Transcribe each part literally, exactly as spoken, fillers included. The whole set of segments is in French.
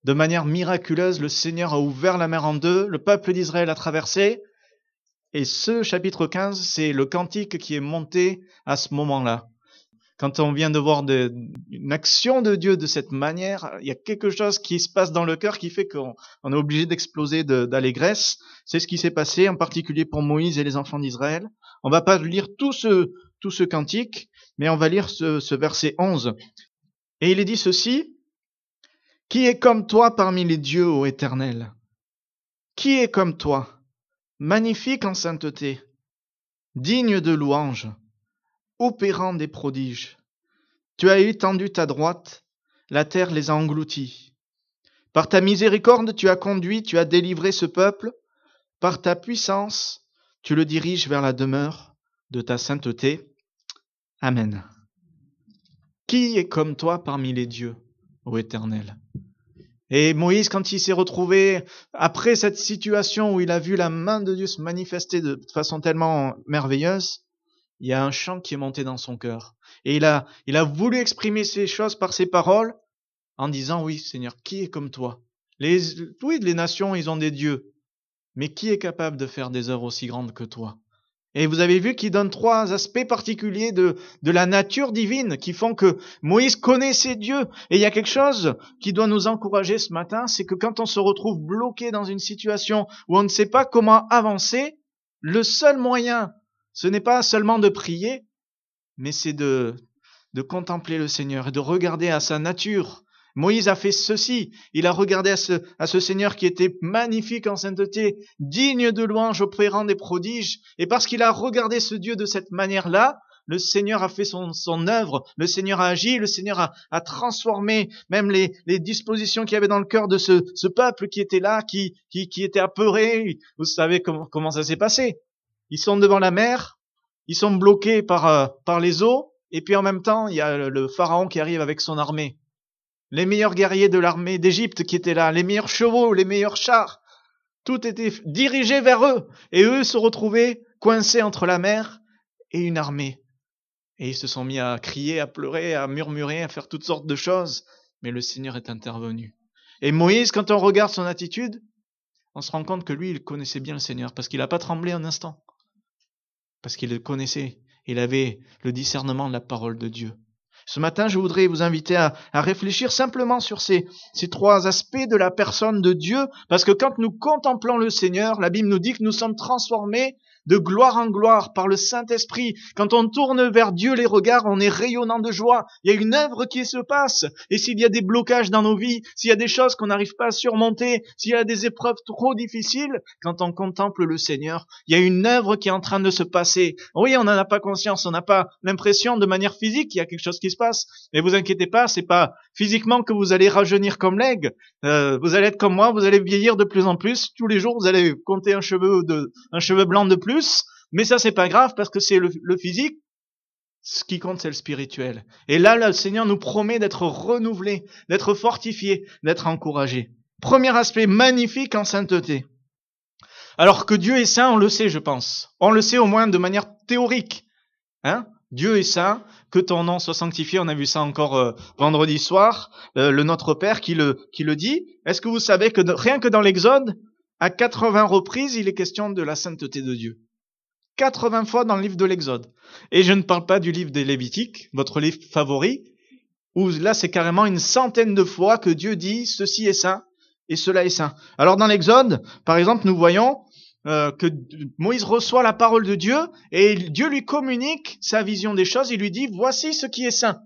De manière miraculeuse, le Seigneur a ouvert la mer en deux, le peuple d'Israël a traversé. Et ce chapitre quinze, c'est le cantique qui est monté à ce moment-là. Quand on vient de voir de, une action de Dieu de cette manière, il y a quelque chose qui se passe dans le cœur qui fait qu'on on est obligé d'exploser de, d'allégresse. C'est ce qui s'est passé, en particulier pour Moïse et les enfants d'Israël. On va pas lire tout ce, tout ce cantique, mais on va lire ce, ce verset onze. Et il est dit ceci: « Qui est comme toi parmi les dieux, ô Éternel? Qui est comme toi, magnifique en sainteté, digne de louange, opérant des prodiges? Tu as étendu ta droite, la terre les a engloutis. Par ta miséricorde, tu as conduit, tu as délivré ce peuple. Par ta puissance, tu le diriges vers la demeure de ta sainteté. Amen. » Qui est comme toi parmi les dieux, ô Éternel? Et Moïse, quand il s'est retrouvé après cette situation où il a vu la main de Dieu se manifester de façon tellement merveilleuse, il y a un chant qui est monté dans son cœur. Et il a, il a voulu exprimer ces choses par ses paroles en disant: oui, Seigneur, qui est comme toi? Les, oui, les nations, ils ont des dieux. Mais qui est capable de faire des œuvres aussi grandes que toi? Et vous avez vu qu'il donne trois aspects particuliers de, de la nature divine qui font que Moïse connaissait Dieu. Et il y a quelque chose qui doit nous encourager ce matin, c'est que quand on se retrouve bloqué dans une situation où on ne sait pas comment avancer, le seul moyen, ce n'est pas seulement de prier, mais c'est de, de contempler le Seigneur et de regarder à sa nature. Moïse a fait ceci, il a regardé à ce, à ce Seigneur qui était magnifique en sainteté, digne de louange, opérant des prodiges, et parce qu'il a regardé ce Dieu de cette manière-là, le Seigneur a fait son, son œuvre, le Seigneur a agi, le Seigneur a, a transformé même les, les dispositions qu'il y avait dans le cœur de ce, ce peuple qui était là, qui, qui, qui était apeuré. Vous savez comment, comment ça s'est passé. Ils sont devant la mer, ils sont bloqués par, euh, par les eaux, et puis en même temps, il y a le, le pharaon qui arrive avec son armée. Les meilleurs guerriers de l'armée d'Égypte qui étaient là, les meilleurs chevaux, les meilleurs chars, tout était dirigé vers eux. Et eux se retrouvaient coincés entre la mer et une armée. Et ils se sont mis à crier, à pleurer, à murmurer, à faire toutes sortes de choses. Mais le Seigneur est intervenu. Et Moïse, quand on regarde son attitude, on se rend compte que lui, il connaissait bien le Seigneur, parce qu'il n'a pas tremblé un instant. Parce qu'il le connaissait. Il avait le discernement de la parole de Dieu. Ce matin, je voudrais vous inviter à, à réfléchir simplement sur ces, ces trois aspects de la personne de Dieu, parce que quand nous contemplons le Seigneur, la Bible nous dit que nous sommes transformés de gloire en gloire par le Saint-Esprit. Quand on tourne vers Dieu les regards, on est rayonnant de joie. Il y a une œuvre qui se passe. Et s'il y a des blocages dans nos vies, s'il y a des choses qu'on n'arrive pas à surmonter, s'il y a des épreuves trop difficiles, quand on contemple le Seigneur, il y a une œuvre qui est en train de se passer. Oui, on n'en a pas conscience, on n'a pas l'impression de manière physique qu'il y a quelque chose qui se passe. Mais vous inquiétez pas, c'est pas physiquement que vous allez rajeunir comme l'aigle. Euh, vous allez être comme moi, vous allez vieillir de plus en plus. Tous les jours, vous allez compter un cheveu de, un cheveu blanc de plus. Mais ça, c'est pas grave parce que c'est le, le physique. Ce qui compte, c'est le spirituel. Et là, le Seigneur nous promet d'être renouvelé, d'être fortifié, d'être encouragé. Premier aspect magnifique en sainteté. Alors que Dieu est saint, on le sait, je pense. On le sait au moins de manière théorique. Hein? Dieu est saint, que ton nom soit sanctifié. On a vu ça encore euh, vendredi soir. Euh, le Notre Père qui le, qui le dit. Est-ce que vous savez que de, rien que dans l'Exode, à quatre-vingts reprises, il est question de la sainteté de Dieu. quatre-vingts fois dans le livre de l'Exode. Et je ne parle pas du livre des Lévitiques, votre livre favori, où là c'est carrément une centaine de fois que Dieu dit ceci est saint et cela est saint. Alors dans l'Exode, par exemple, nous voyons euh, que Moïse reçoit la parole de Dieu et Dieu lui communique sa vision des choses. Il lui dit voici ce qui est saint.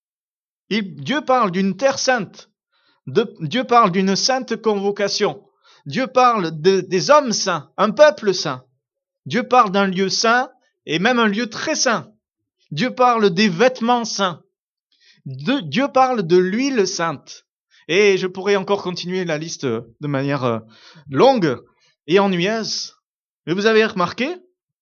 Il, Dieu parle d'une terre sainte. De, Dieu parle d'une sainte convocation. Dieu parle de, des hommes saints, un peuple saint. Dieu parle d'un lieu saint et même un lieu très saint. Dieu parle des vêtements saints. De, Dieu parle de l'huile sainte. Et je pourrais encore continuer la liste de manière euh, longue et ennuyeuse. Mais vous avez remarqué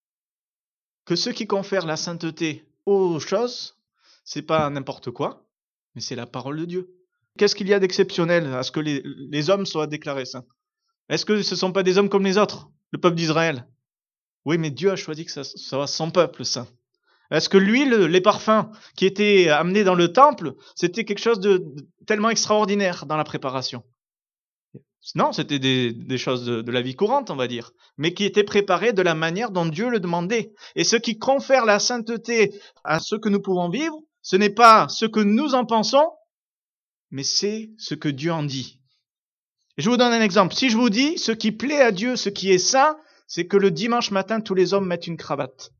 que ce qui confère la sainteté aux choses, c'est pas n'importe quoi, mais c'est la parole de Dieu. Qu'est-ce qu'il y a d'exceptionnel à ce que les, les hommes soient déclarés saints? Est-ce que ce ne sont pas des hommes comme les autres, le peuple d'Israël? Oui, mais Dieu a choisi que ça soit son peuple saint. Est-ce que l'huile, les parfums qui étaient amenés dans le temple, c'était quelque chose de tellement extraordinaire dans la préparation? Non, c'était des, des choses de, de la vie courante, on va dire, mais qui étaient préparées de la manière dont Dieu le demandait. Et ce qui confère la sainteté à ce que nous pouvons vivre, ce n'est pas ce que nous en pensons, mais c'est ce que Dieu en dit. Et je vous donne un exemple. Si je vous dis, ce qui plaît à Dieu, ce qui est saint, c'est que le dimanche matin, tous les hommes mettent une cravate.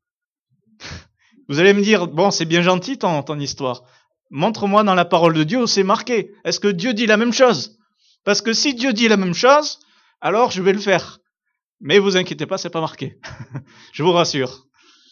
Vous allez me dire, bon, c'est bien gentil ton, ton histoire. Montre-moi dans la parole de Dieu où c'est marqué. Est-ce que Dieu dit la même chose ? Parce que si Dieu dit la même chose, alors je vais le faire. Mais vous inquiétez pas, c'est pas marqué. Je vous rassure.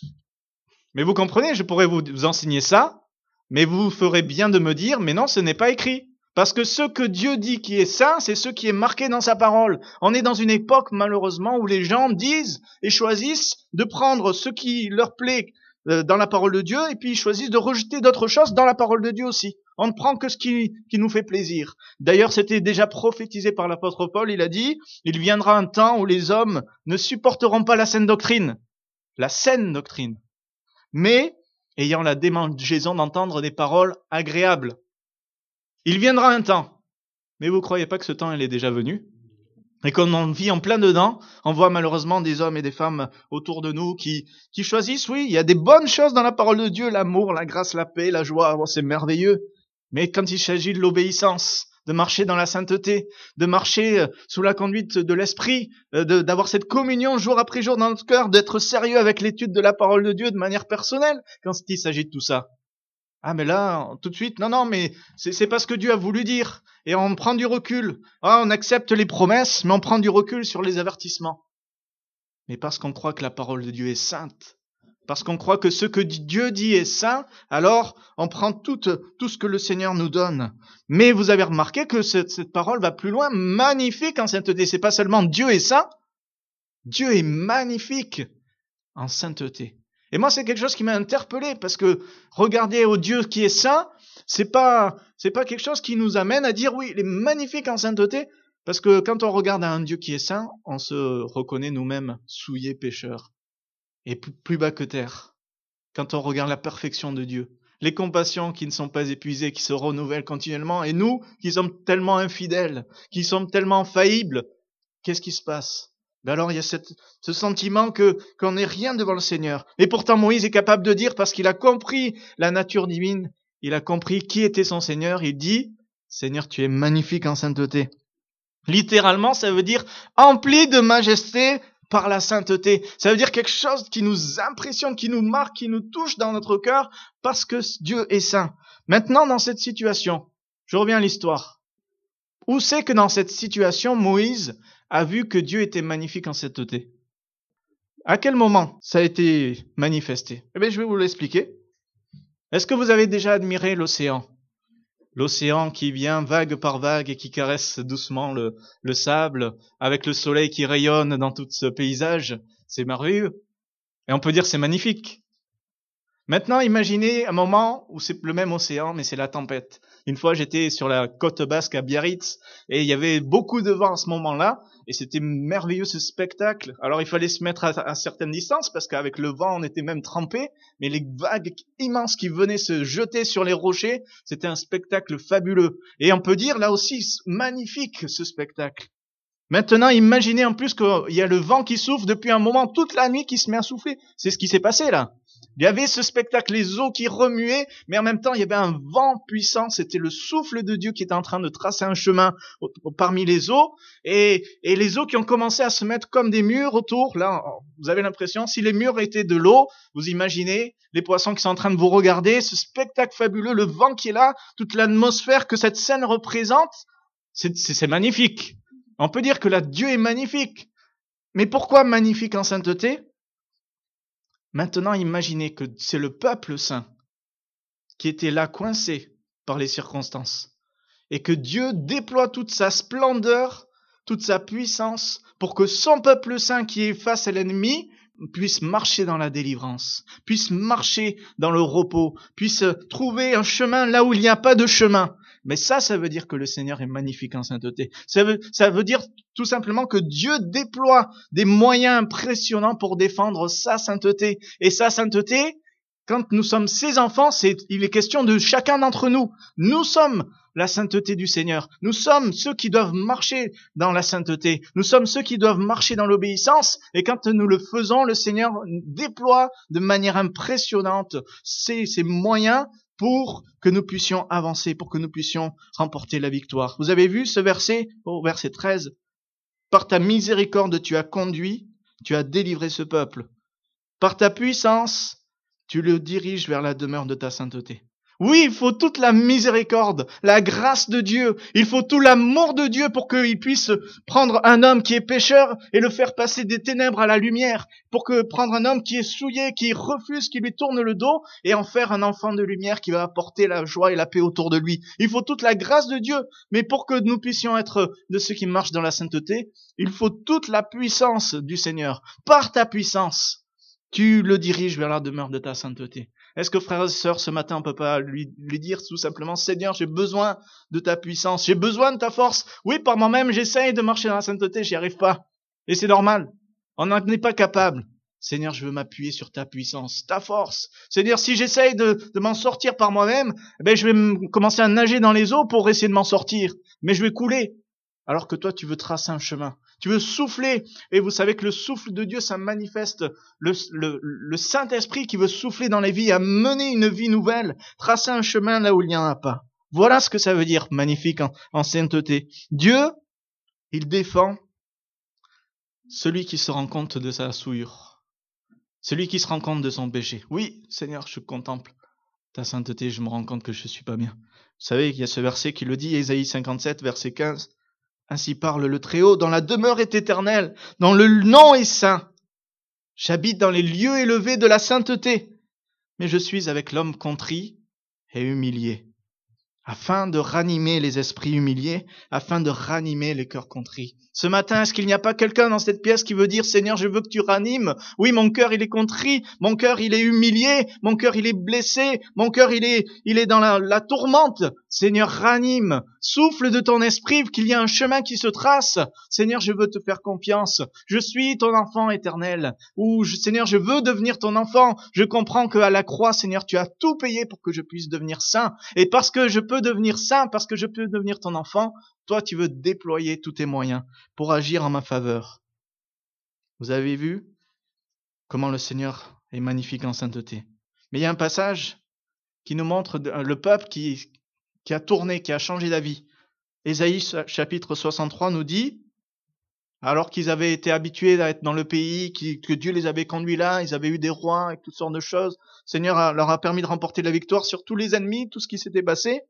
Mais vous comprenez, je pourrais vous, vous enseigner ça, mais vous ferez bien de me dire, mais non, ce n'est pas écrit. Parce que ce que Dieu dit qui est saint, c'est ce qui est marqué dans sa parole. On est dans une époque, malheureusement, où les gens disent et choisissent de prendre ce qui leur plaît dans la parole de Dieu, et puis ils choisissent de rejeter d'autres choses dans la parole de Dieu aussi. On ne prend que ce qui, qui nous fait plaisir. D'ailleurs, c'était déjà prophétisé par l'apôtre Paul, il a dit, il viendra un temps où les hommes ne supporteront pas la saine doctrine, la saine doctrine, mais ayant la démangeaison d'entendre des paroles agréables. Il viendra un temps, mais vous croyez pas que ce temps il est déjà venu ? Et qu'on en vit en plein dedans, on voit malheureusement des hommes et des femmes autour de nous qui, qui choisissent, oui, il y a des bonnes choses dans la parole de Dieu, l'amour, la grâce, la paix, la joie, oh, c'est merveilleux. Mais quand il s'agit de l'obéissance, de marcher dans la sainteté, de marcher sous la conduite de l'esprit, de, d'avoir cette communion jour après jour dans notre cœur, d'être sérieux avec l'étude de la parole de Dieu de manière personnelle, quand il s'agit de tout ça. Ah mais là, tout de suite, non, non, mais c'est, c'est pas ce que Dieu a voulu dire. Et on prend du recul. Ah, on accepte les promesses, mais on prend du recul sur les avertissements. Mais parce qu'on croit que la parole de Dieu est sainte, parce qu'on croit que ce que Dieu dit est saint, alors on prend tout, tout ce que le Seigneur nous donne. Mais vous avez remarqué que cette, cette parole va plus loin, magnifique en sainteté. C'est pas seulement Dieu est saint, Dieu est magnifique en sainteté. Et moi, c'est quelque chose qui m'a interpellé, parce que regarder au Dieu qui est saint, c'est pas, c'est pas quelque chose qui nous amène à dire, oui, il est magnifique en sainteté, parce que quand on regarde à un Dieu qui est saint, on se reconnaît nous-mêmes souillés pécheurs, et plus bas que terre. Quand on regarde la perfection de Dieu, les compassions qui ne sont pas épuisées, qui se renouvellent continuellement, et nous, qui sommes tellement infidèles, qui sommes tellement faillibles, qu'est-ce qui se passe ? Ben alors il y a cette, ce sentiment que qu'on n'est rien devant le Seigneur. Et pourtant Moïse est capable de dire, parce qu'il a compris la nature divine, il a compris qui était son Seigneur, il dit, Seigneur, tu es magnifique en sainteté. Littéralement, ça veut dire empli de majesté par la sainteté. Ça veut dire quelque chose qui nous impressionne, qui nous marque, qui nous touche dans notre cœur, parce que Dieu est saint. Maintenant, dans cette situation, je reviens à l'histoire. Où c'est que dans cette situation, Moïse a vu que Dieu était magnifique en sainteté? À quel moment ça a été manifesté? Eh bien, je vais vous l'expliquer. Est-ce que vous avez déjà admiré l'océan? L'océan qui vient vague par vague et qui caresse doucement le, le sable, avec le soleil qui rayonne dans tout ce paysage, c'est merveilleux. Et on peut dire c'est magnifique. Maintenant, imaginez un moment où c'est le même océan, mais c'est la tempête. Une fois, j'étais sur la côte basque à Biarritz, et il y avait beaucoup de vent à ce moment-là, et c'était merveilleux ce spectacle. Alors, il fallait se mettre à, à certaines distances, parce qu'avec le vent, on était même trempés, mais les vagues immenses qui venaient se jeter sur les rochers, c'était un spectacle fabuleux. Et on peut dire, là aussi, magnifique, ce spectacle. Maintenant, imaginez en plus qu'il y a le vent qui souffle depuis un moment, toute la nuit, qui se met à souffler. C'est ce qui s'est passé, là. Il y avait ce spectacle, les eaux qui remuaient, mais en même temps, il y avait un vent puissant. C'était le souffle de Dieu qui était en train de tracer un chemin parmi les eaux. Et, et les eaux qui ont commencé à se mettre comme des murs autour. Là, vous avez l'impression, si les murs étaient de l'eau, vous imaginez les poissons qui sont en train de vous regarder, ce spectacle fabuleux, le vent qui est là, toute l'atmosphère que cette scène représente, c'est, c'est, c'est magnifique. On peut dire que là, Dieu est magnifique. Mais pourquoi magnifique en sainteté ? Maintenant, imaginez que c'est le peuple saint qui était là coincé par les circonstances et que Dieu déploie toute sa splendeur, toute sa puissance pour que son peuple saint qui est face à l'ennemi puisse marcher dans la délivrance, puisse marcher dans le repos, puisse trouver un chemin là où il n'y a pas de chemin. Mais ça, ça veut dire que le Seigneur est magnifique en sainteté. Ça veut, ça veut dire tout simplement que Dieu déploie des moyens impressionnants pour défendre sa sainteté. Et sa sainteté, quand nous sommes ses enfants, c'est, il est question de chacun d'entre nous. Nous sommes la sainteté du Seigneur. Nous sommes ceux qui doivent marcher dans la sainteté. Nous sommes ceux qui doivent marcher dans l'obéissance. Et quand nous le faisons, le Seigneur déploie de manière impressionnante ces, ces moyens pour que nous puissions avancer, pour que nous puissions remporter la victoire. Vous avez vu ce verset, au verset treize. Par ta miséricorde, tu as conduit, tu as délivré ce peuple. Par ta puissance, tu le diriges vers la demeure de ta sainteté. Oui, il faut toute la miséricorde, la grâce de Dieu. Il faut tout l'amour de Dieu pour qu'il puisse prendre un homme qui est pécheur et le faire passer des ténèbres à la lumière. Pour que prendre un homme qui est souillé, qui refuse, qui lui tourne le dos et en faire un enfant de lumière qui va apporter la joie et la paix autour de lui. Il faut toute la grâce de Dieu. Mais pour que nous puissions être de ceux qui marchent dans la sainteté, il faut toute la puissance du Seigneur. Par ta puissance, tu le diriges vers la demeure de ta sainteté. Est-ce que frères et sœurs, ce matin, on peut pas lui, lui dire tout simplement, Seigneur, j'ai besoin de ta puissance, j'ai besoin de ta force. Oui, par moi-même, j'essaye de marcher dans la sainteté, j'y arrive pas. Et c'est normal. On n'en est pas capable. Seigneur, je veux m'appuyer sur ta puissance, ta force. Seigneur, si j'essaye de, de m'en sortir par moi-même, ben, je vais m- commencer à nager dans les eaux pour essayer de m'en sortir. Mais je vais couler. Alors que toi, tu veux tracer un chemin. Tu veux souffler. Et vous savez que le souffle de Dieu, ça manifeste le, le, le Saint-Esprit qui veut souffler dans les vies, à mener une vie nouvelle, tracer un chemin là où il n'y en a pas. Voilà ce que ça veut dire, magnifique en, en sainteté. Dieu, il défend celui qui se rend compte de sa souillure. Celui qui se rend compte de son péché. Oui, Seigneur, je contemple ta sainteté, je me rends compte que je suis pas bien. Vous savez qu'il y a ce verset qui le dit, Ésaïe cinquante-sept, verset quinze. Ainsi parle le Très-Haut, dont la demeure est éternelle, dont le nom est saint. J'habite dans les lieux élevés de la sainteté, mais je suis avec l'homme contrit et humilié, afin de ranimer les esprits humiliés, afin de ranimer les cœurs contrits. Ce matin, est-ce qu'il n'y a pas quelqu'un dans cette pièce qui veut dire, Seigneur, je veux que tu ranimes? Oui, mon cœur, il est contrit, mon cœur, il est humilié, mon cœur, il est blessé, mon cœur, il est, il est dans la, la tourmente. Seigneur, ranime, souffle de ton esprit, qu'il y a un chemin qui se trace. Seigneur, je veux te faire confiance. Je suis ton enfant éternel. Ou, je, Seigneur, je veux devenir ton enfant. Je comprends qu'à la croix, Seigneur, tu as tout payé pour que je puisse devenir saint. Et parce que je peux devenir saint, parce que je peux devenir ton enfant, toi, tu veux déployer tous tes moyens pour agir en ma faveur. Vous avez vu comment le Seigneur est magnifique en sainteté. Mais il y a un passage qui nous montre le peuple qui, qui a tourné, qui a changé d'avis. Ésaïe chapitre soixante-trois nous dit, alors qu'ils avaient été habitués à être dans le pays, que Dieu les avait conduits là, ils avaient eu des rois et toutes sortes de choses, le Seigneur leur a permis de remporter la victoire sur tous les ennemis, tout ce qui s'était passé.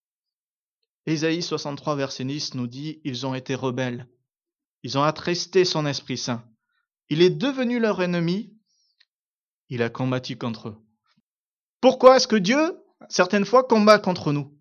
Ésaïe soixante-trois, verset dix nous dit, ils ont été rebelles. Ils ont attristé son Esprit Saint. Il est devenu leur ennemi. Il a combattu contre eux. Pourquoi est-ce que Dieu, certaines fois, combat contre nous?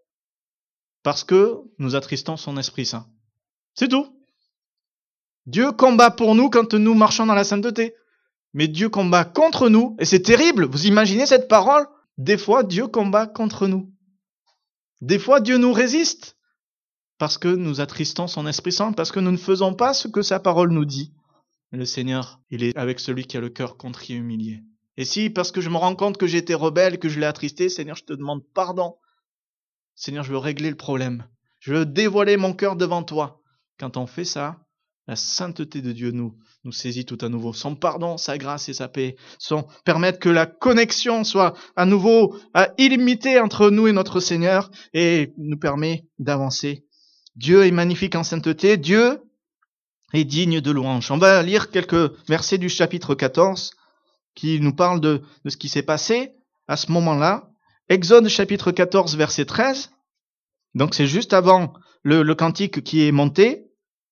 Parce que nous attristons son Esprit Saint. C'est tout. Dieu combat pour nous quand nous marchons dans la sainteté. Mais Dieu combat contre nous. Et c'est terrible. Vous imaginez cette parole? Des fois, Dieu combat contre nous. Des fois, Dieu nous résiste parce que nous attristons son Esprit Saint, parce que nous ne faisons pas ce que sa parole nous dit. Mais le Seigneur, il est avec celui qui a le cœur contrit et humilié. Et si, parce que je me rends compte que j'étais rebelle, que je l'ai attristé, Seigneur, je te demande pardon. Seigneur, je veux régler le problème. Je veux dévoiler mon cœur devant toi. Quand on fait ça, la sainteté de Dieu nous, nous saisit tout à nouveau. Son pardon, sa grâce et sa paix sont, permettent que la connexion soit à nouveau à illimitée entre nous et notre Seigneur et nous permet d'avancer. Dieu est magnifique en sainteté. Dieu est digne de louange. On va lire quelques versets du chapitre quatorze qui nous parlent de, de ce qui s'est passé à ce moment-là. Exode chapitre quatorze, verset treize. Donc c'est juste avant le, le cantique qui est monté.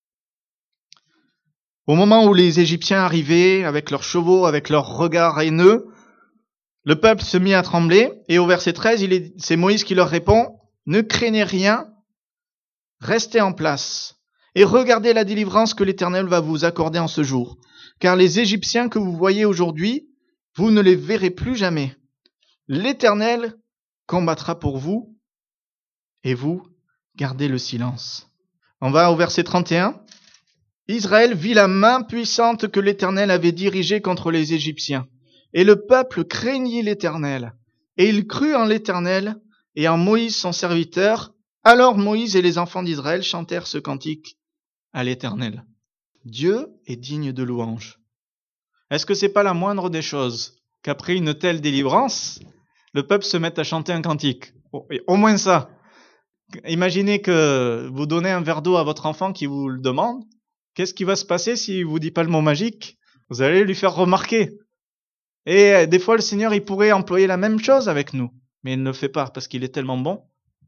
Au moment où les Égyptiens arrivaient avec leurs chevaux, avec leurs regards haineux, le peuple se mit à trembler. Et au verset treize, il est, c'est Moïse qui leur répond, « Ne craignez rien, restez en place et regardez la délivrance que l'Éternel va vous accorder en ce jour. Car les Égyptiens que vous voyez aujourd'hui, vous ne les verrez plus jamais. L'Éternel combattra pour vous et vous gardez le silence. » On va au verset trente et un. Israël vit la main puissante que l'Éternel avait dirigée contre les Égyptiens. Et le peuple craignit l'Éternel. Et il crut en l'Éternel et en Moïse son serviteur, Alors Moïse et les enfants d'Israël chantèrent ce cantique à l'Éternel. Dieu est digne de louange. Est-ce que c'est pas la moindre des choses qu'après une telle délivrance, le peuple se mette à chanter un cantique? Au moins ça. Imaginez que vous donnez un verre d'eau à votre enfant qui vous le demande. Qu'est-ce qui va se passer s'il vous dit pas le mot magique? Vous allez lui faire remarquer. Et des fois, le Seigneur, il pourrait employer la même chose avec nous. Mais il ne le fait pas parce qu'il est tellement bon.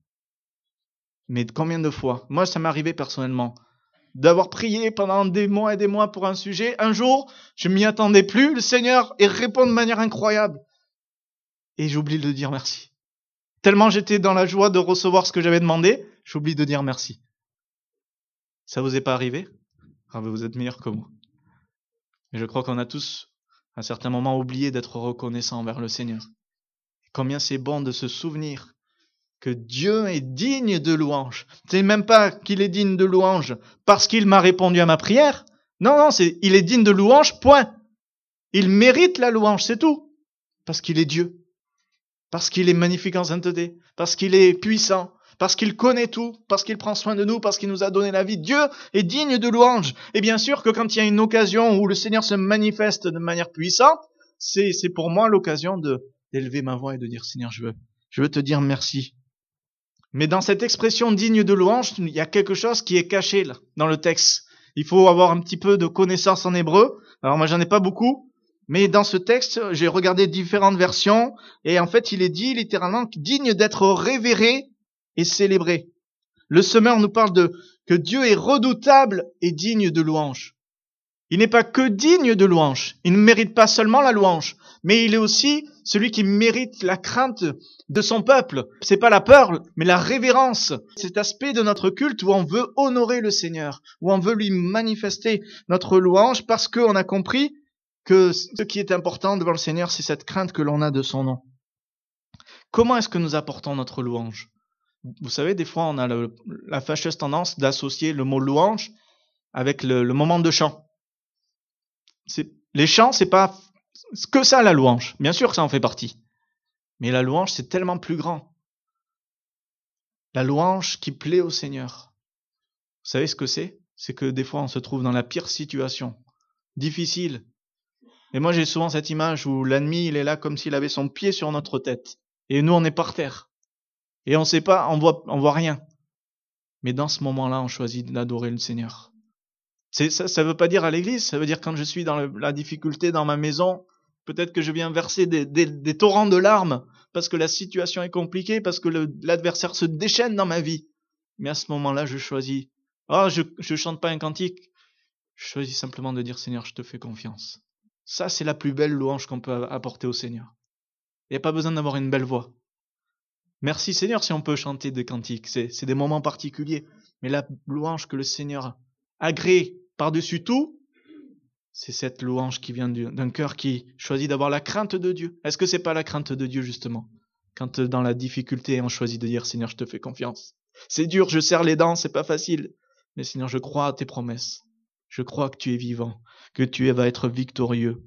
Mais combien de fois? Moi, ça m'est arrivé personnellement d'avoir prié pendant des mois et des mois pour un sujet. Un jour, je m'y attendais plus. Le Seigneur, il répond de manière incroyable. Et j'oublie de dire merci. Tellement j'étais dans la joie de recevoir ce que j'avais demandé, j'oublie de dire merci. Ça vous est pas arrivé? Ah, vous êtes meilleurs que moi. Mais je crois qu'on a tous, à un certain moment, oublié d'être reconnaissants envers le Seigneur. Combien c'est bon de se souvenir que Dieu est digne de louange. C'est même pas qu'il est digne de louange parce qu'il m'a répondu à ma prière. Non, non, c'est il est digne de louange, point. Il mérite la louange, c'est tout. Parce qu'il est Dieu. Parce qu'il est magnifique en sainteté. Parce qu'il est puissant. Parce qu'il connaît tout. Parce qu'il prend soin de nous. Parce qu'il nous a donné la vie. Dieu est digne de louange. Et bien sûr que quand il y a une occasion où le Seigneur se manifeste de manière puissante, c'est, c'est pour moi l'occasion de, d'élever ma voix et de dire Seigneur, je veux, je veux te dire merci. Mais dans cette expression digne de louange, il y a quelque chose qui est caché là, dans le texte. Il faut avoir un petit peu de connaissance en hébreu. Alors moi, j'en ai pas beaucoup. Mais dans ce texte, j'ai regardé différentes versions. Et en fait, il est dit littéralement digne d'être révéré et célébré. Le semeur nous parle de que Dieu est redoutable et digne de louange. Il n'est pas que digne de louange. Il ne mérite pas seulement la louange, mais il est aussi celui qui mérite la crainte de son peuple. C'est pas la peur, mais la révérence. Cet aspect de notre culte où on veut honorer le Seigneur, où on veut lui manifester notre louange parce qu'on a compris que ce qui est important devant le Seigneur, c'est cette crainte que l'on a de son nom. Comment est-ce que nous apportons notre louange? Vous savez, des fois, on a le, la fâcheuse tendance d'associer le mot louange avec le, le moment de chant. C'est, les chants, c'est pas que ça la louange. Bien sûr que ça en fait partie. Mais la louange, c'est tellement plus grand. La louange qui plaît au Seigneur. Vous savez ce que c'est? C'est que des fois, on se trouve dans la pire situation. Difficile. Et moi, j'ai souvent cette image où l'ennemi, il est là comme s'il avait son pied sur notre tête. Et nous, on est par terre. Et on sait pas, on voit, on voit rien. Mais dans ce moment-là, on choisit d'adorer le Seigneur. C'est, ça, ça veut pas dire à l'église, ça veut dire quand je suis dans le, la difficulté dans ma maison, peut-être que je viens verser des, des, des torrents de larmes parce que la situation est compliquée, parce que le, l'adversaire se déchaîne dans ma vie. Mais à ce moment-là, je choisis. Oh, je, je chante pas un cantique. Je choisis simplement de dire Seigneur, je te fais confiance. Ça, c'est la plus belle louange qu'on peut apporter au Seigneur. Il n'y a pas besoin d'avoir une belle voix. Merci Seigneur si on peut chanter des cantiques. C'est, c'est des moments particuliers. Mais la louange que le Seigneur agrée par-dessus tout, c'est cette louange qui vient d'un cœur qui choisit d'avoir la crainte de Dieu. Est-ce que c'est pas la crainte de Dieu justement? Quand dans la difficulté, on choisit de dire Seigneur, je te fais confiance. C'est dur, je serre les dents, c'est pas facile. Mais Seigneur, je crois à tes promesses. Je crois que tu es vivant, que tu vas être victorieux.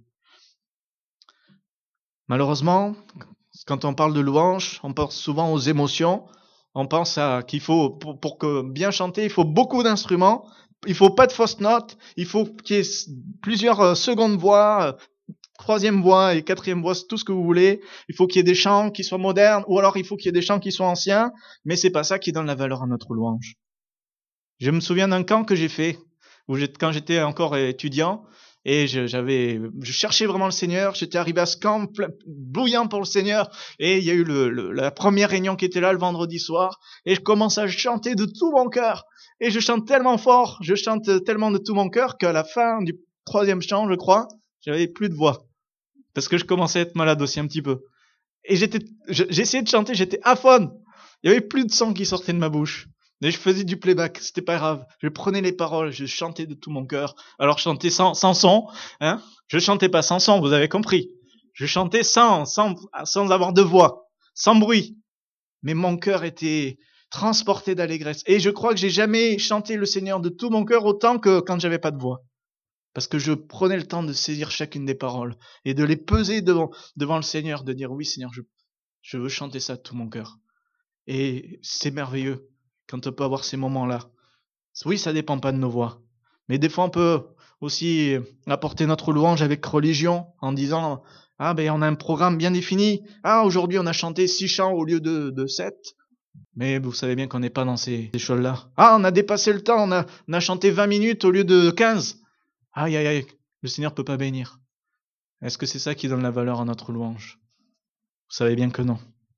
Malheureusement, quand on parle de louange, on pense souvent aux émotions. On pense à qu'il faut, pour, pour que bien chanter, il faut beaucoup d'instruments. Il faut pas de fausses notes. Il faut qu'il y ait plusieurs secondes voix, troisième voix et quatrième voix, tout ce que vous voulez. Il faut qu'il y ait des chants qui soient modernes, ou alors il faut qu'il y ait des chants qui soient anciens. Mais c'est pas ça qui donne la valeur à notre louange. Je me souviens d'un camp que j'ai fait, où j'ai, quand j'étais encore étudiant, et je, j'avais, je cherchais vraiment le Seigneur. J'étais arrivé à ce camp bouillant pour le Seigneur. Et il y a eu le, le, la première réunion qui était là le vendredi soir. Et je commence à chanter de tout mon cœur. Et je chante tellement fort, je chante tellement de tout mon cœur qu'à la fin du troisième chant, je crois, j'avais plus de voix. Parce que je commençais à être malade aussi un petit peu. Et j'étais, j'essayais de chanter, j'étais aphone. Il y avait plus de son qui sortait de ma bouche. Mais je faisais du playback, c'était pas grave. Je prenais les paroles, je chantais de tout mon cœur. Alors je chantais sans, sans son, hein. Je chantais pas sans son, vous avez compris. Je chantais sans, sans, sans avoir de voix, sans bruit. Mais mon cœur était transporté d'allégresse. Et je crois que j'ai jamais chanté le Seigneur de tout mon cœur autant que quand j'avais pas de voix. Parce que je prenais le temps de saisir chacune des paroles et de les peser devant, devant le Seigneur, de dire oui Seigneur, je, je veux chanter ça de tout mon cœur. Et c'est merveilleux. quand on peut avoir ces moments-là. Oui, ça dépend pas de nos voix. Mais des fois, on peut aussi apporter notre louange avec religion en disant « Ah, ben, on a un programme bien défini. Ah, aujourd'hui, on a chanté six chants au lieu de, de sept. » Mais vous savez bien qu'on n'est pas dans ces, ces choses-là. Ah, on a dépassé le temps. On a, on a chanté vingt minutes au lieu de quinze. Aïe, aïe, aïe. Le Seigneur peut pas bénir. Est-ce que c'est ça qui donne la valeur à notre louange? Vous savez bien que non.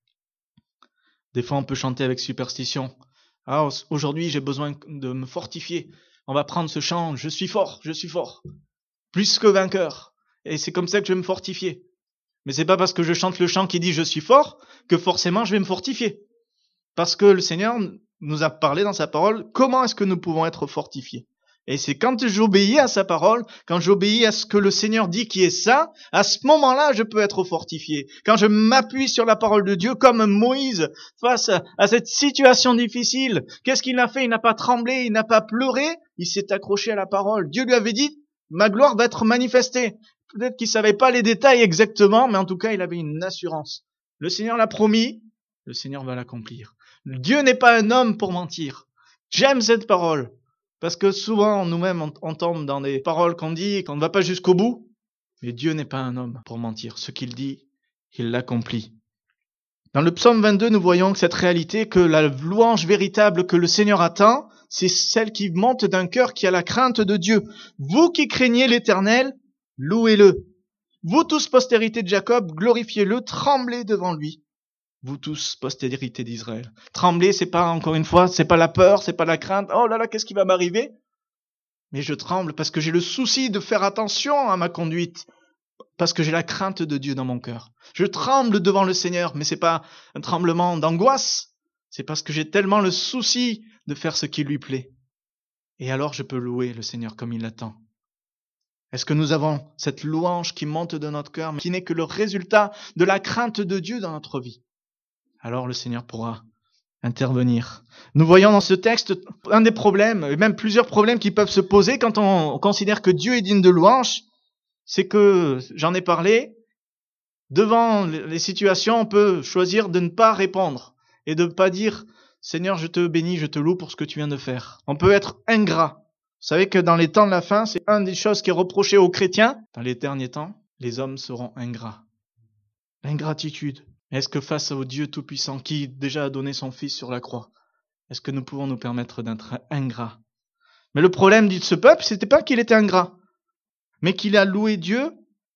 Des fois, on peut chanter avec superstition. Ah, aujourd'hui, j'ai besoin de me fortifier. On va prendre ce chant, je suis fort, je suis fort. Plus que vainqueur. Et c'est comme ça que je vais me fortifier. Mais c'est pas parce que je chante le chant qui dit je suis fort que forcément je vais me fortifier. Parce que le Seigneur nous a parlé dans sa parole comment est-ce que nous pouvons être fortifiés. Et c'est quand j'obéis à sa parole, quand j'obéis à ce que le Seigneur dit qui est ça, à ce moment-là, je peux être fortifié. Quand je m'appuie sur la parole de Dieu, comme Moïse, face à, à cette situation difficile, qu'est-ce qu'il a fait? Il n'a pas tremblé, il n'a pas pleuré, il s'est accroché à la parole. Dieu lui avait dit, ma gloire va être manifestée. Peut-être qu'il savait pas les détails exactement, mais en tout cas, il avait une assurance. Le Seigneur l'a promis, le Seigneur va l'accomplir. Dieu n'est pas un homme pour mentir. J'aime cette parole. Parce que souvent, nous-mêmes, on, on tombe dans des paroles qu'on dit et qu'on ne va pas jusqu'au bout. Mais Dieu n'est pas un homme pour mentir. Ce qu'il dit, il l'accomplit. Dans le psaume vingt-deux, nous voyons que cette réalité, que la louange véritable que le Seigneur attend, c'est celle qui monte d'un cœur qui a la crainte de Dieu. Vous qui craignez l'Éternel, louez-le. Vous tous, postérité de Jacob, glorifiez-le, tremblez devant lui. Vous tous, postérité d'Israël. Trembler, c'est pas, encore une fois, c'est pas la peur, c'est pas la crainte. Oh là là, qu'est-ce qui va m'arriver? Mais je tremble parce que j'ai le souci de faire attention à ma conduite. Parce que j'ai la crainte de Dieu dans mon cœur. Je tremble devant le Seigneur, mais c'est pas un tremblement d'angoisse. C'est parce que j'ai tellement le souci de faire ce qui lui plaît. Et alors je peux louer le Seigneur comme il l'attend. Est-ce que nous avons cette louange qui monte de notre cœur, mais qui n'est que le résultat de la crainte de Dieu dans notre vie? Alors le Seigneur pourra intervenir. Nous voyons dans ce texte un des problèmes, et même plusieurs problèmes qui peuvent se poser quand on considère que Dieu est digne de louange. C'est que, j'en ai parlé, devant les situations, on peut choisir de ne pas répondre et de ne pas dire « Seigneur, je te bénis, je te loue pour ce que tu viens de faire ». On peut être ingrat. Vous savez que dans les temps de la fin, c'est une des choses qui est reprochée aux chrétiens. Dans les derniers temps, les hommes seront ingrats. L'ingratitude. Est-ce que face au Dieu Tout-Puissant qui déjà a donné son Fils sur la croix, est-ce que nous pouvons nous permettre d'être ingrats? Mais le problème de ce peuple, c'était pas qu'il était ingrat, mais qu'il a loué Dieu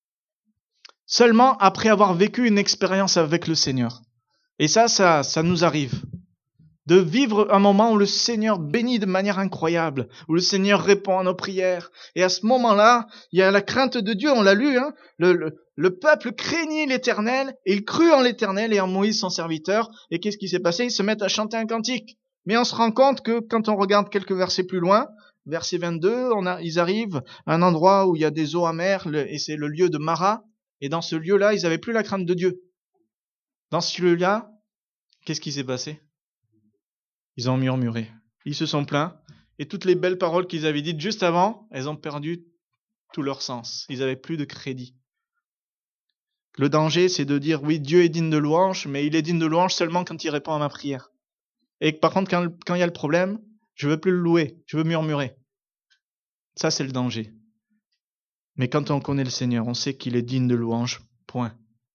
seulement après avoir vécu une expérience avec le Seigneur. Et ça, ça, ça nous arrive. De vivre un moment où le Seigneur bénit de manière incroyable, où le Seigneur répond à nos prières. Et à ce moment-là, il y a la crainte de Dieu, on l'a lu, hein, le, le, le peuple craignit l'Éternel, et il crut en l'Éternel et en Moïse son serviteur. Et qu'est-ce qui s'est passé? Ils se mettent à chanter un cantique. Mais on se rend compte que quand on regarde quelques versets plus loin, verset vingt-deux, on a, ils arrivent à un endroit où il y a des eaux amères, et c'est le lieu de Mara. Et dans ce lieu-là, ils n'avaient plus la crainte de Dieu. Dans ce lieu-là, qu'est-ce qui s'est passé? Ils ont murmuré. Ils se sont plaints. Et toutes les belles paroles qu'ils avaient dites juste avant, elles ont perdu tout leur sens. Ils n'avaient plus de crédit. Le danger, c'est de dire, oui, Dieu est digne de louange, mais il est digne de louange seulement quand il répond à ma prière. Et par contre, quand, quand il y a le problème, je veux plus le louer, je veux murmurer. Ça, c'est le danger. Mais quand on connaît le Seigneur, on sait qu'il est digne de louange, point.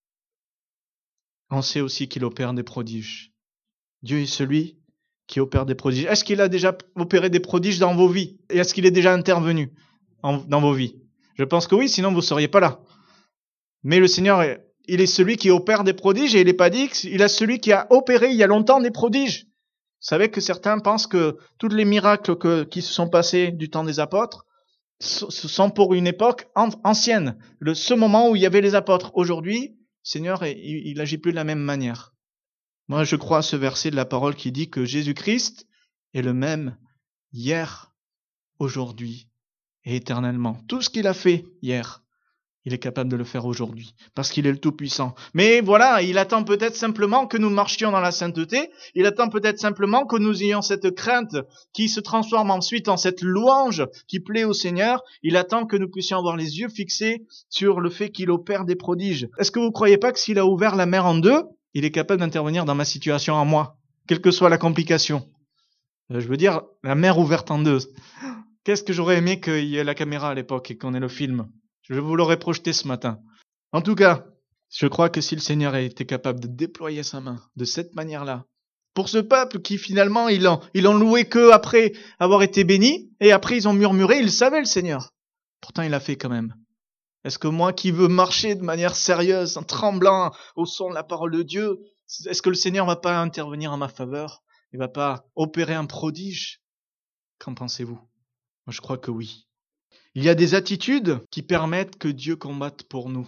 On sait aussi qu'il opère des prodiges. Dieu est celui qui opère des prodiges. Est-ce qu'il a déjà opéré des prodiges dans vos vies? Et est-ce qu'il est déjà intervenu en, dans vos vies? Je pense que oui, sinon vous ne seriez pas là. Mais le Seigneur, il est celui qui opère des prodiges et il n'est pas dit qu'il est celui qui a opéré il y a longtemps des prodiges. Vous savez que certains pensent que tous les miracles que, qui se sont passés du temps des apôtres, ce sont pour une époque ancienne. Le, ce moment où il y avait les apôtres. Aujourd'hui, le Seigneur, il, il agit plus de la même manière. Moi, je crois à ce verset de la parole qui dit que Jésus-Christ est le même hier, aujourd'hui et éternellement. Tout ce qu'il a fait hier, il est capable de le faire aujourd'hui, parce qu'il est le Tout-Puissant. Mais voilà, il attend peut-être simplement que nous marchions dans la sainteté, il attend peut-être simplement que nous ayons cette crainte qui se transforme ensuite en cette louange qui plaît au Seigneur. Il attend que nous puissions avoir les yeux fixés sur le fait qu'il opère des prodiges. Est-ce que vous ne croyez pas que s'il a ouvert la mer en deux, il est capable d'intervenir dans ma situation à moi, quelle que soit la complication? Euh, Je veux dire, la mer ouverte en deux. Qu'est-ce que j'aurais aimé qu'il y ait la caméra à l'époque et qu'on ait le film. Je vous l'aurais projeté ce matin. En tout cas, je crois que si le Seigneur a été capable de déployer sa main de cette manière-là, pour ce peuple qui finalement, ils l'ont, ils l'ont loué que après avoir été béni, et après ils ont murmuré, ils savaient le Seigneur. Pourtant, il l'a fait quand même. Est-ce que moi qui veux marcher de manière sérieuse, en tremblant au son de la parole de Dieu, est-ce que le Seigneur va pas intervenir en ma faveur? Il va pas opérer un prodige? Qu'en pensez-vous? Moi, je crois que oui. Il y a des attitudes qui permettent que Dieu combatte pour nous.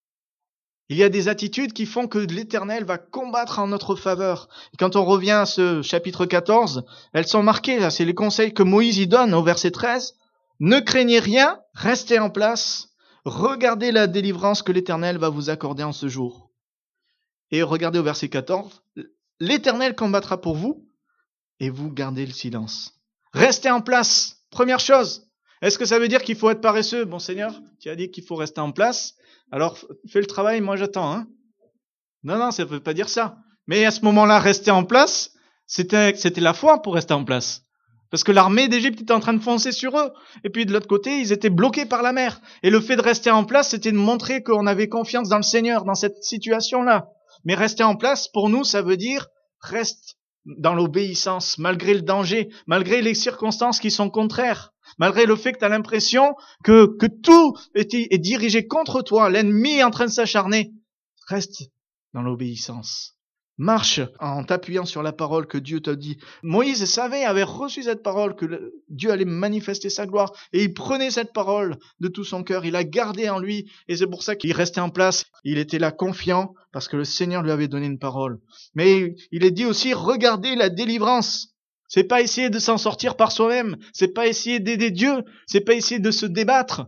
Il y a des attitudes qui font que l'Éternel va combattre en notre faveur. Et quand on revient à ce chapitre quatorze, elles sont marquées, là, c'est les conseils que Moïse y donne au verset treize. Ne craignez rien, restez en place, regardez la délivrance que l'Éternel va vous accorder en ce jour. Et regardez au verset quatorze, l'Éternel combattra pour vous et vous gardez le silence. Restez en place, première chose. Est-ce que ça veut dire qu'il faut être paresseux? Bon Seigneur, tu as dit qu'il faut rester en place. Alors, fais le travail, moi j'attends. Hein non, non, ça ne veut pas dire ça. Mais à ce moment-là, rester en place, c'était, c'était la foi pour rester en place. Parce que l'armée d'Égypte était en train de foncer sur eux. Et puis de l'autre côté, ils étaient bloqués par la mer. Et le fait de rester en place, c'était de montrer qu'on avait confiance dans le Seigneur, dans cette situation-là. Mais rester en place, pour nous, ça veut dire reste dans l'obéissance, malgré le danger, malgré les circonstances qui sont contraires. Malgré le fait que tu as l'impression que, que tout est, est dirigé contre toi, l'ennemi est en train de s'acharner, reste dans l'obéissance. Marche en t'appuyant sur la parole que Dieu t'a dit. Moïse savait, avait reçu cette parole, que le, Dieu allait manifester sa gloire. Et il prenait cette parole de tout son cœur, il la gardait en lui. Et c'est pour ça qu'il restait en place. Il était là confiant, parce que le Seigneur lui avait donné une parole. Mais il est dit aussi, regardez la délivrance. C'est pas essayer de s'en sortir par soi-même. C'est pas essayer d'aider Dieu. C'est pas essayer de se débattre.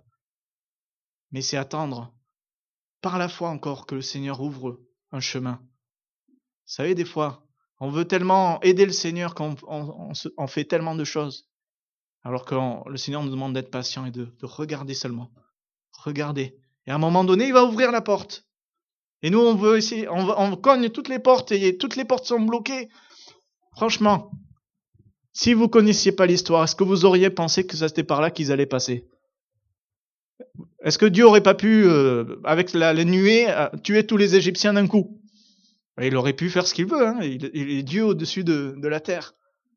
Mais c'est attendre, par la foi encore, que le Seigneur ouvre un chemin. Vous savez, des fois, on veut tellement aider le Seigneur qu'on on, on, on fait tellement de choses. Alors que on, le Seigneur nous demande d'être patient et de, de regarder seulement. Regarder. Et à un moment donné, il va ouvrir la porte. Et nous, on veut essayer, on, on cogne toutes les portes et toutes les portes sont bloquées. Franchement, si vous connaissiez pas l'histoire, est-ce que vous auriez pensé que ça c'était par là qu'ils allaient passer? Est-ce que Dieu aurait pas pu, euh, avec la, la nuée, euh, tuer tous les Égyptiens d'un coup? Il aurait pu faire ce qu'il veut, hein. il, il est Dieu au-dessus de, de la terre.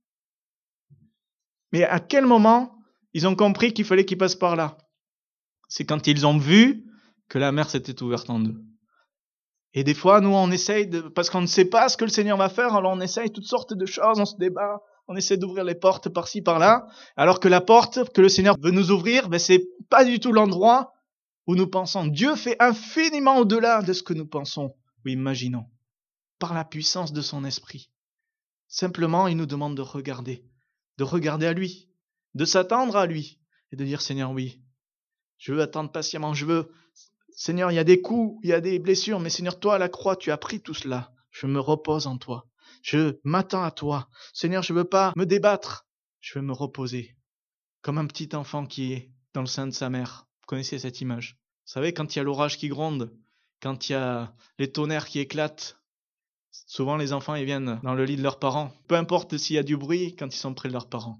Mais à quel moment ils ont compris qu'il fallait qu'ils passent par là? C'est quand ils ont vu que la mer s'était ouverte en deux. Et des fois, nous, on essaye, de, parce qu'on ne sait pas ce que le Seigneur va faire, alors on essaye toutes sortes de choses, on se débat, on essaie d'ouvrir les portes par-ci, par-là, alors que la porte que le Seigneur veut nous ouvrir, ben, c'est pas du tout l'endroit où nous pensons. Dieu fait infiniment au-delà de ce que nous pensons ou imaginons, par la puissance de son esprit. Simplement, il nous demande de regarder, de regarder à lui, de s'attendre à lui, et de dire, Seigneur, oui, je veux attendre patiemment, je veux... Seigneur, il y a des coups, il y a des blessures, mais Seigneur, toi à la croix, tu as pris tout cela. Je me repose en toi. Je m'attends à toi. Seigneur, je ne veux pas me débattre. Je veux me reposer. Comme un petit enfant qui est dans le sein de sa mère. Vous connaissez cette image? Vous savez, quand il y a l'orage qui gronde, quand il y a les tonnerres qui éclatent, souvent les enfants ils viennent dans le lit de leurs parents. Peu importe s'il y a du bruit, quand ils sont près de leurs parents.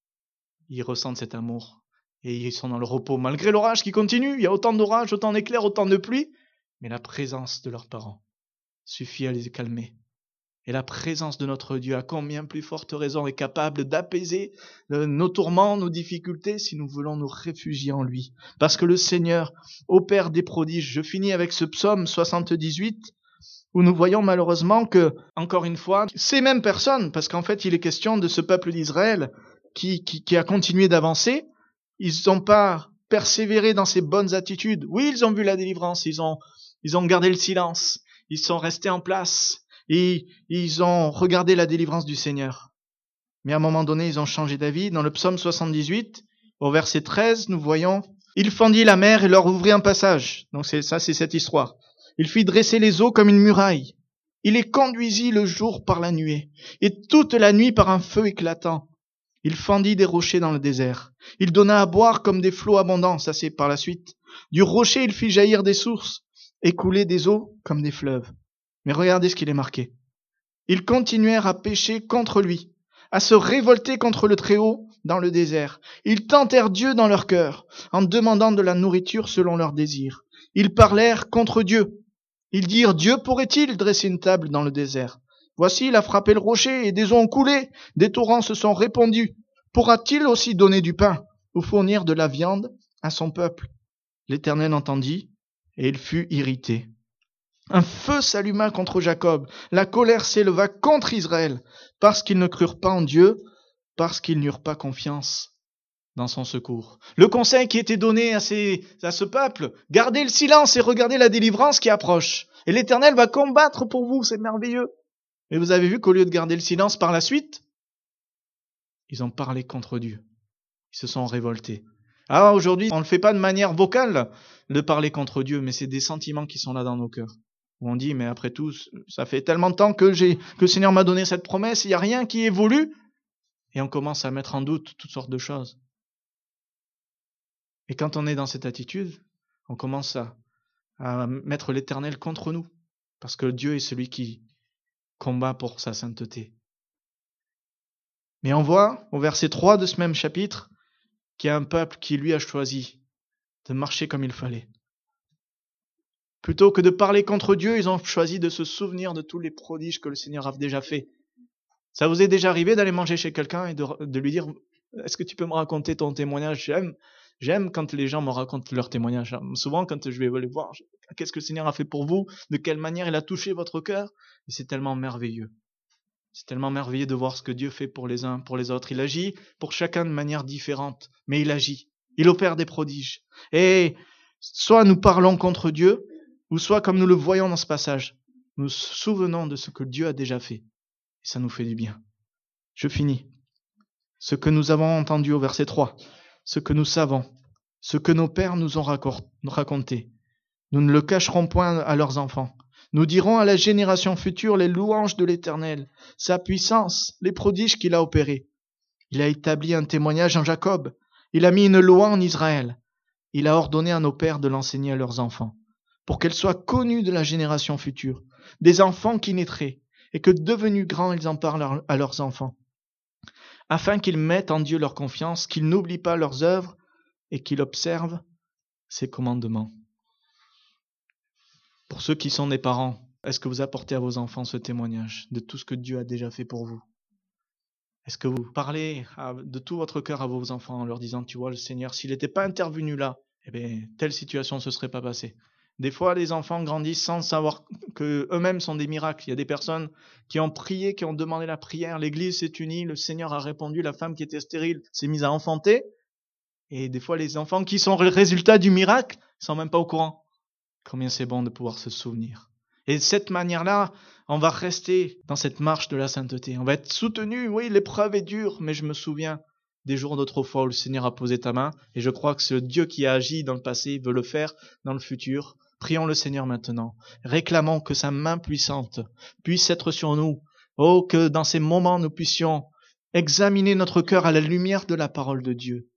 Ils ressentent cet amour. Et ils sont dans le repos, malgré l'orage qui continue. Il y a autant d'orage, autant d'éclairs, autant de pluie. Mais la présence de leurs parents suffit à les calmer. Et la présence de notre Dieu, à combien plus forte raison, est capable d'apaiser nos tourments, nos difficultés, si nous voulons nous réfugier en lui. Parce que le Seigneur opère des prodiges. Je finis avec ce psaume soixante-dix-huit, où nous voyons malheureusement que, encore une fois, ces mêmes personnes, parce qu'en fait il est question de ce peuple d'Israël qui, qui, qui a continué d'avancer, ils n'ont pas persévéré dans ces bonnes attitudes. Oui, ils ont vu la délivrance, ils ont, ils ont gardé le silence, ils sont restés en place, et ils ont regardé la délivrance du Seigneur. Mais à un moment donné, ils ont changé d'avis. Dans le psaume soixante-dix-huit, au verset treize, nous voyons « Il fendit la mer et leur ouvrit un passage ». Donc c'est ça, c'est cette histoire. « Il fit dresser les eaux comme une muraille. Il les conduisit le jour par la nuée, et toute la nuit par un feu éclatant. Il fendit des rochers dans le désert. Il donna à boire comme des flots abondants. » Ça, c'est par la suite. « Du rocher, il fit jaillir des sources, et couler des eaux comme des fleuves. » Mais regardez ce qu'il est marqué. « Ils continuèrent à pécher contre lui, à se révolter contre le Très-Haut dans le désert. Ils tentèrent Dieu dans leur cœur, en demandant de la nourriture selon leurs désirs. Ils parlèrent contre Dieu. Ils dirent, Dieu pourrait-il dresser une table dans le désert? Voici, il a frappé le rocher et des eaux ont coulé, des torrents se sont répandus. Pourra-t-il aussi donner du pain ou fournir de la viande à son peuple? L'Éternel entendit et il fut irrité. Un feu s'alluma contre Jacob. La colère s'éleva contre Israël, parce qu'ils ne crurent pas en Dieu, parce qu'ils n'eurent pas confiance dans son secours. Le conseil qui était donné à, ces, à ce peuple, gardez le silence et regardez la délivrance qui approche. Et l'Éternel va combattre pour vous, c'est merveilleux. Mais vous avez vu qu'au lieu de garder le silence par la suite, ils ont parlé contre Dieu. Ils se sont révoltés. Ah, aujourd'hui, on ne le fait pas de manière vocale de parler contre Dieu, mais c'est des sentiments qui sont là dans nos cœurs. Où on dit, mais après tout, ça fait tellement de temps que, j'ai, que le Seigneur m'a donné cette promesse, il n'y a rien qui évolue. Et on commence à mettre en doute toutes sortes de choses. Et quand on est dans cette attitude, on commence à, à mettre l'Éternel contre nous. Parce que Dieu est celui qui combat pour sa sainteté. Mais on voit au verset trois de ce même chapitre qu'il y a un peuple qui lui a choisi de marcher comme il fallait. Plutôt que de parler contre Dieu, ils ont choisi de se souvenir de tous les prodiges que le Seigneur a déjà fait. Ça vous est déjà arrivé d'aller manger chez quelqu'un et de, de lui dire « Est-ce que tu peux me raconter ton témoignage ?» J'aime, j'aime quand les gens me racontent leur témoignage. Souvent, quand je vais les voir, « Qu'est-ce que le Seigneur a fait pour vous? De quelle manière il a touché votre cœur ?» Et c'est tellement merveilleux. C'est tellement merveilleux de voir ce que Dieu fait pour les uns, pour les autres. Il agit pour chacun de manière différente, mais il agit. Il opère des prodiges. Et soit nous parlons contre Dieu, ou soit, comme nous le voyons dans ce passage, nous nous souvenons de ce que Dieu a déjà fait. Et ça nous fait du bien. Je finis. Ce que nous avons entendu au verset trois, ce que nous savons, ce que nos pères nous ont raconté, nous ne le cacherons point à leurs enfants. Nous dirons à la génération future les louanges de l'Éternel, sa puissance, les prodiges qu'il a opérés. Il a établi un témoignage en Jacob. Il a mis une loi en Israël. Il a ordonné à nos pères de l'enseigner à leurs enfants, pour qu'elle soit connue de la génération future, des enfants qui naîtraient, et que devenus grands, ils en parlent à leurs enfants, afin qu'ils mettent en Dieu leur confiance, qu'ils n'oublient pas leurs œuvres et qu'ils observent ses commandements. Pour ceux qui sont des parents, est-ce que vous apportez à vos enfants ce témoignage de tout ce que Dieu a déjà fait pour vous? Est-ce que vous parlez de tout votre cœur à vos enfants en leur disant, tu vois, le Seigneur, s'il n'était pas intervenu là, eh bien, telle situation ne se serait pas passée. Des fois, les enfants grandissent sans savoir qu'eux-mêmes sont des miracles. Il y a des personnes qui ont prié, qui ont demandé la prière, l'église s'est unie, le Seigneur a répondu, la femme qui était stérile s'est mise à enfanter. Et des fois, les enfants qui sont le résultat du miracle ne sont même pas au courant. Combien c'est bon de pouvoir se souvenir. Et de cette manière-là, on va rester dans cette marche de la sainteté. On va être soutenu, oui, l'épreuve est dure, mais je me souviens des jours d'autrefois où le Seigneur a posé ta main. Et je crois que ce Dieu qui a agi dans le passé veut le faire dans le futur. Prions le Seigneur maintenant. Réclamons que sa main puissante puisse être sur nous. Oh, que dans ces moments, nous puissions examiner notre cœur à la lumière de la parole de Dieu